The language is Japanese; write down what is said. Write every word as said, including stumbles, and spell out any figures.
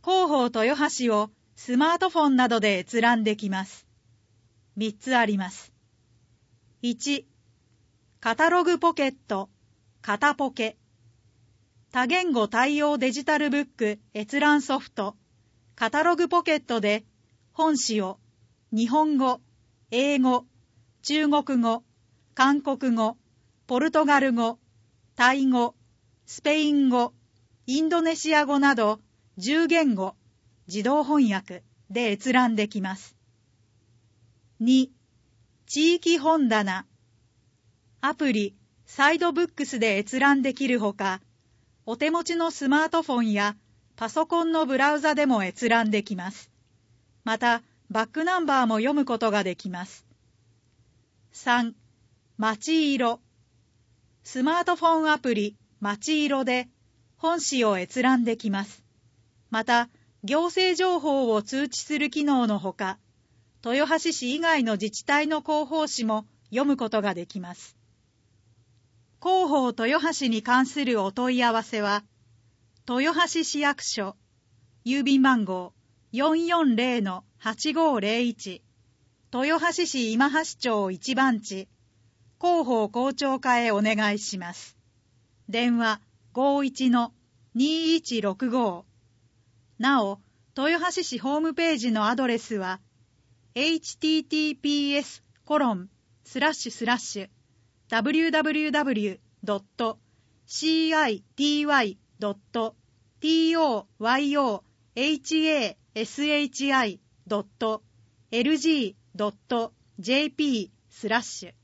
広報豊橋をスマートフォンなどで閲覧できます。みっつあります。いち、カタログポケット、カタポケ。多言語対応デジタルブック閲覧ソフト、カタログポケットで本誌を日本語、英語、中国語、韓国語、ポルトガル語、タイ語、スペイン語、インドネシア語などじゅう言語、自動翻訳で閲覧できます。に、地域本棚。アプリ、サイドブックスで閲覧できるほか、お手持ちのスマートフォンやパソコンのブラウザでも閲覧できます。また、バックナンバーも読むことができます。さん、まちいろ。スマートフォンアプリ、まちいろで本誌を閲覧できます。また、行政情報を通知する機能のほか、豊橋市以外の自治体の広報誌も読むことができます。広報豊橋に関するお問い合わせは、豊橋市役所、郵便番号 よんよんぜろのはちごぜろいち、豊橋市今橋町いち番地、広報広聴課へお願いします。電話 ごいちのにいちろくご。なお、豊橋市ホームページのアドレスは エイチティーティーピーエスコロンスラッシュスラッシュダブリューダブリューダブリュードットシーアイティーワイドットトヨハシドットエルジードットジェーピースラッシュ